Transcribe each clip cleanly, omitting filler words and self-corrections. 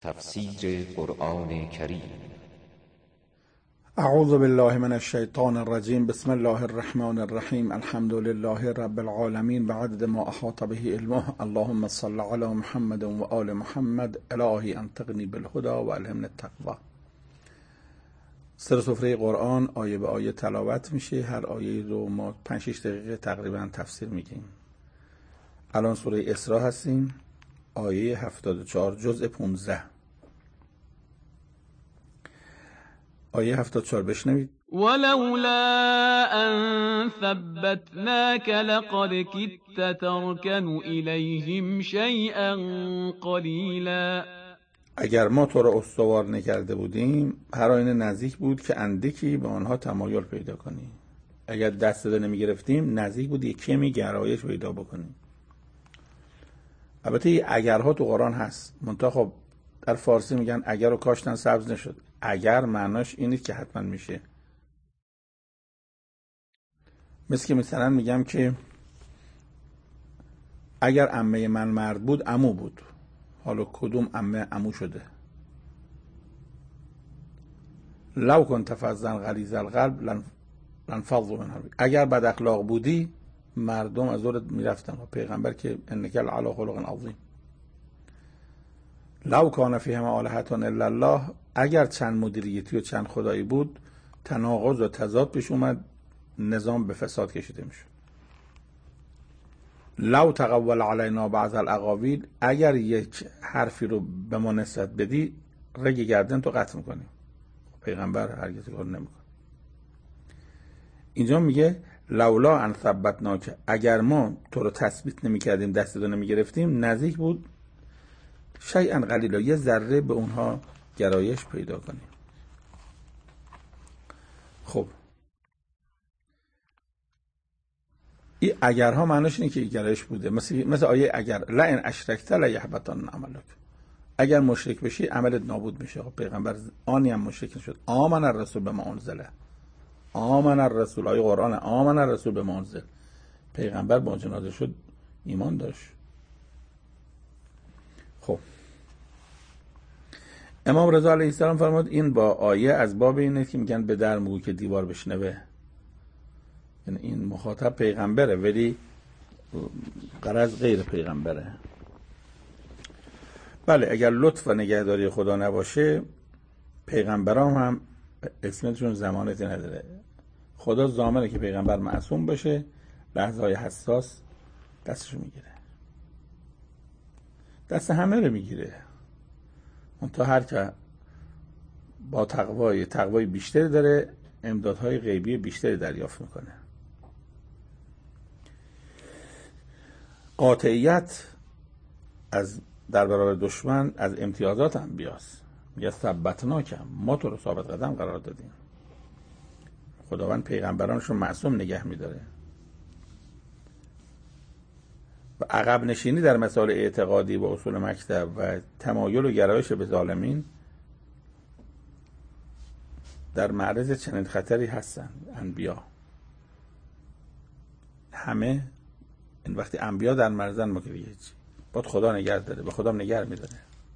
تفسیر قرآن کریم. اعوذ بالله من الشیطان الرجیم. بسم الله الرحمن الرحیم. الحمد لله رب العالمین بعدد ما احاط به علمه. اللهم صل علی محمد و آل محمد. الهی انطقنی بالهدى و الهمنا التقوی. سر سفره قرآن آیه به آیه تلاوت میشه. هر آیه رو ما 5-6 دقیقه تقریبا تفسیر میگیم. الان سوره اسراء هستیم، آیه 74 جزء 15. آیه 74 بشنوید. ولولا ان ثبتناك لقد كدت تركن الیهم شیئا قلیلا. اگر ما تو را استوار نکرده بودیم هر آینه نزدیک بود که اندکی به آنها تمایل پیدا کنی. اگر دست ده نمی گرفتیم نزدیک بود یک کمی گرایش پیدا بکنیم. البته این اگرها تو قرآن هست، منتها خب در فارسی میگن اگر رو کاشتن سبز نشد. اگر معناش این نیست که حتما میشه. مثل که مثلا میگم که اگر عمه من مرد بود عمو بود، حالا کدوم عمه عمو شده؟ لو کنت فظا غلیظ القلب لانفضوا من حولک. اگر بد اخلاق بودی مردم از دورت میرفتن. و پیغمبر که انک لعلی خلق عظیم. لو کان فیهما آلهة الا الله. اگر چند مدیریتی و چند خدایی بود تناقض و تضاد پیش اومد، نظام به فساد کشیده میشد. لو تقول علینا بعض الاقاویل. اگر یک حرفی رو به ما نسبت بدی رگ گردن تو قطع میکنی. پیغمبر هرگز کار نمیکنه. اینجا میگه لولا ان ثبتناک. اگر ما تو رو تثبیت نمیکردیم، دست تو نمیگرفتیم، نزدیک بود شیئا قلیلا، یه ذره به اونها گرایش پیدا کنیم. خب این اگرها معناش اینه که گرایش بوده. مثل آیه اگر لئن اشرکت لیحبطن عملک. اگر مشرک بشی عملت نابود میشه. خب پیغمبر آنی هم مشرک نشد. آمن الرسول بما انزل. آمن الرسول، آیه قرآن آمن الرسول بما انزل. پیغمبر با جنازه شد ایمان داشت. خب امام رضا علیه السلام فرمود این با آیه از باب اینه که میگن به در مگو که دیوار بشنوه. یعنی این مخاطب پیغمبره ولی غرض غیر پیغمبره. بله اگر لطف و نگهداری خدا نباشه پیغمبرام هم اسمشون ضمانتی نداره. خدا ضامنه که پیغمبر معصوم باشه، لحظه های حساس دستشو میگیره، دست همه رو میگیره. تا هر که با تقوای بیشتری داره امدادهای غیبی بیشتری دریافت میکنه. قاطعیت از در برابر دشمن از امتیازات انبیاست. میگه ثبتناکم، ما تو رو ثابت قدم قرار دادیم. خداوند پیغمبرانشو معصوم نگه میداره. و عقب نشینی در مسائل اعتقادی و اصول مکتب و تمایل و گرایش به ظالمین در معرض چنین خطری هستن انبیا. همه این وقتی انبیا در معرضن ما که دیگه هیچی. باید خدا نگه داره، به خدا نگه میداره.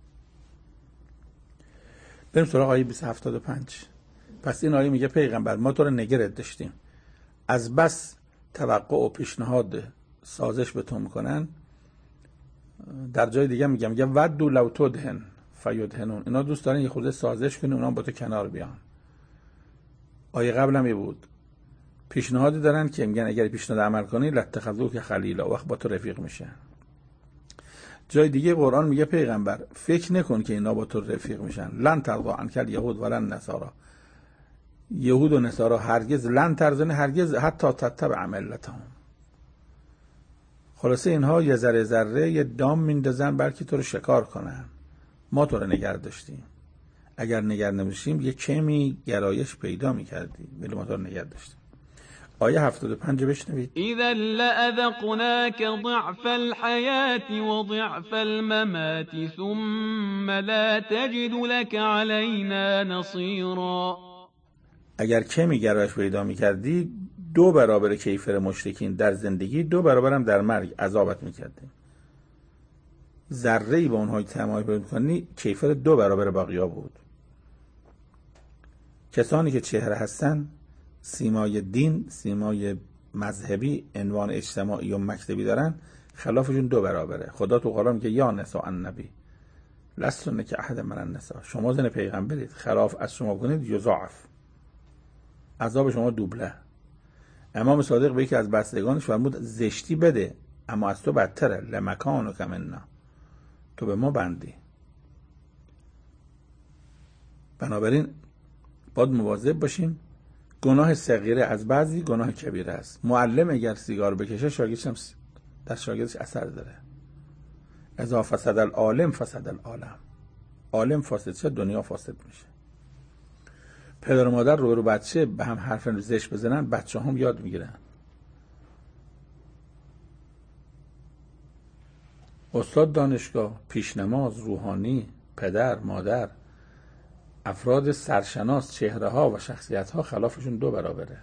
بریم سراغ آیه 275. پس این آیه میگه پیغمبر ما تو رو نگرت داشتیم، از بس توقع و پیشنهاد سازش به تو میکنن. در جای دیگه میگه ودوا لو تدهن فیدهنون. اینا دوست دارن یه خورده سازش کنن اونا با تو کنار بیان. آیه قبل هم بود پیشنهادی دارن که میگن اگر پیشنهاد عمل کنی لاتخذوک خلیلا، وقت با تو رفیق میشن. جای دیگه قرآن میگه پیغمبر فکر نکن که اینا با تو رفیق میشن. لن ترضی عنک الیهود ولن نصارا. یهود و نصارا هرگز لن ترضن، هرگز حتی تتبع ملتهم. خلاصه اینها یه ذره ذره یه دام میندازن بلکه تو رو شکار کنن. ما تو رو نگه داشتیم. اگر نگه نمی‌داشتیم یه کمی گرایش پیدا میکردی، ولی ما تو رو نگه داشتیم. آیه 75 بشنوید. اذا لأذقناك ضعف الحياة وضعف الممات ثم لا تجد لك علينا نصيرا. اگر کمی گرایش پیدا میکردی 2 برابر کیفر مشرکین در زندگی 2 برابر هم در مرگ عذابت میکردیم. ذره‌ای به اونها تمایل پیدا کنی کیفر 2 برابر بقیه بود. کسانی که چهره هستن، سیمای دین، سیمای مذهبی، عنوان اجتماعی و مکتبی دارن، خلافشون 2 برابره. خدا تو قرآن میگه یا نساء النبی لستن که احد من النساء، شما زن پیغمبرید، خلاف از شما کنید یضاعف، عذاب شما دوبله. امام صادق به یکی از بستگانش فرمود زشتی بده اما از تو بدتره، لمکانک منا، تو به ما بندی. بنابراین باید مواظب باشیم. گناه صغیره از بعضی گناه کبیره است. معلم اگر سیگار بکشه شاگردش هم در شاگردش اثر داره. اذا فسد العالم فسد العالم، عالم فاسد شد دنیا فاسد میشه. پدر و مادر رو بچه به هم حرف زشت بزنن، بچه هم یاد میگیرن. استاد دانشگاه، پیشنماز، روحانی، پدر، مادر، افراد سرشناس، چهره ها و شخصیت ها خلافشون 2 برابره.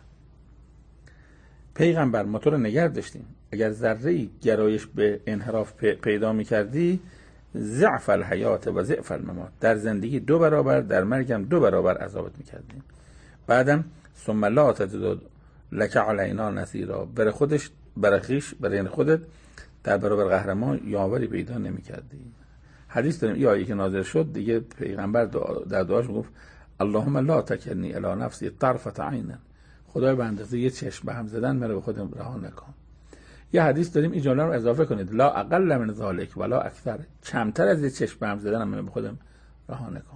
پیغمبر ما تو رو نگه داشتیم، اگر ذره‌ای گرایش به انحراف پیدا میکردی ضعف الحیات و ضعف الممات، در زندگی 2 برابر، در مرگم 2 برابر عذابت میکردیم. بعدم ثم لا تجد لك علینا نصیرا، برای خودش، برای خویش، برای خودت در برابر قهرمان یاوری پیدا نمیکردی. حدیث داریم این آیه که نازل شد دیگه پیغمبر در دعاش میگفت اللهم لا تکلنی الی نفسی طرفة عین، خدای به اندازه یه چشم به هم زدن منو به خودم رها نکن. یه حدیث داریم این جمله رو اضافه کنید لا اقل من ذلک ولا اکثر، کمتر از یه چشم به هم زدن منو به خودم رها نکن.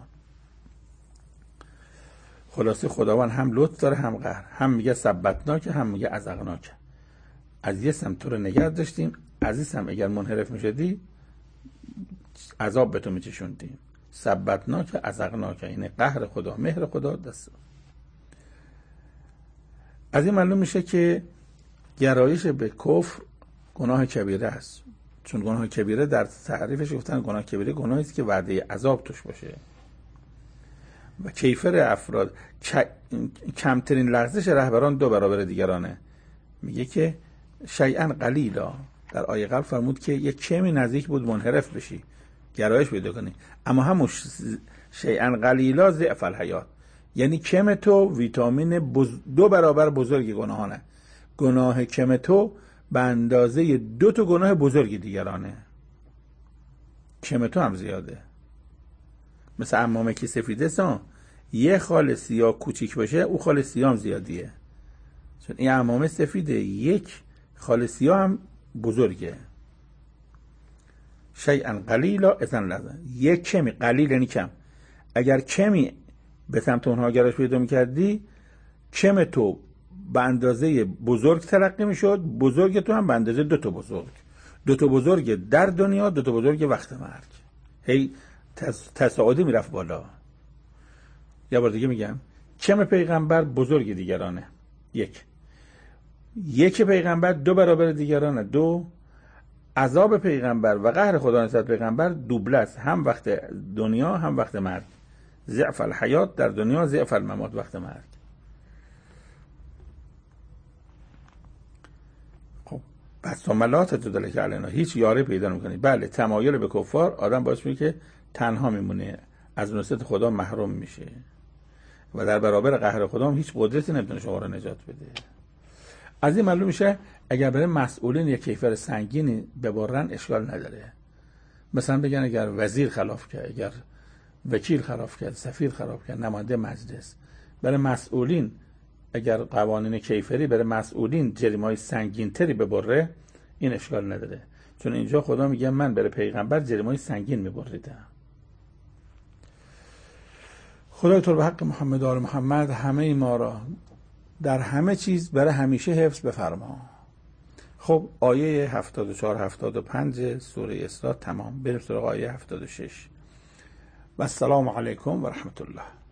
خلاصه خداوند هم لطف داره هم قهر، هم میگه ثبتناک هم میگه ازغناک. از یه سمت تو رو نگه داشتیم، از این سمت اگر منحرف میشدی عذاب به تو میچشوندیم. ثبتناک ازغناک، یعنی قهر خدا، مهر خدا دست. از این معلوم میشه که گرایش به کفر گناه کبیره است، چون گناه کبیره در تعریفش گفتن گناه کبیره گناهی است که وعده عذاب توش باشه. و کیفر افراد، کمترین لغزش رهبران 2 برابر دیگرانه. میگه که شیئا قلیلا، در آیه قبل فرمود که یک کمی نزدیک بود منحرف بشی، گرایش پیدا کنی، اما همون شیئا قلیلا ضعف الحیات، یعنی کم تو ویتامین 2 برابر بزرگ گناهانه. گناه کم تو به اندازه 2 تا گناه بزرگ دیگرانه. کم تو هم زیاده. مثل عمامه که سفیده سان، یه خال سیاه کوچیک باشه او خال سیاه هم زیادیه، چون این عمامه سفیده، یک خال سیاه هم بزرگه. شیئا قلیلا اذن لازم، یک کمی، قلیل یعنی کم. اگر کمی به سمت اونها گرایش پیدا می‌کردی، کم تو به اندازه بزرگ تلقی می‌شد، بزرگ تو هم به اندازه 2 تا بزرگ. 2 تا بزرگ در دنیا، 2 تا بزرگ وقت مرگ. هی تصاعدی میرفت بالا. یه بار دیگه میگم، کم پیغمبر بزرگ دیگرانه، یک پیغمبر 2 برابر دیگرانه، 2 عذاب پیغمبر و قهر خدا نسبت پیغمبر دوبله است، هم وقت دنیا هم وقت مرگ. ضعف الحیات در دنیا، ضعف الممات وقت مرگ. خب پس ثملات تدلک علینا، هیچ یاری پیدا نمی‌کنی. بله تمایل به کفار آدم باعث میشه که تنها میمونه، از نصرت خدا محروم میشه و در برابر قهر خدا هم هیچ قدرتی نمیتونه شما رو نجات بده. از این معلوم میشه اگر برای مسئولین یک کیفر سنگینی ببرن اشکال نداره. مثلا بگن اگر وزیر خلاف کرد، اگر وکیل خلاف کرد، سفیر خلاف کرد، نماینده مجلس، برای مسئولین اگر قوانین کیفری برای مسئولین جریمه‌های سنگین‌تری ببره این اشکال نداره، چون اینجا خدا میگه من برای پیغمبر جریمه‌های سنگین میبریدم. خدای تو به حق محمد و آل محمد همه ما را در همه چیز برای همیشه حفظ بفرما. خب آیه 74 75 سوره اسراء تمام. بریم سراغ آیه 76. و السلام علیکم و رحمت الله.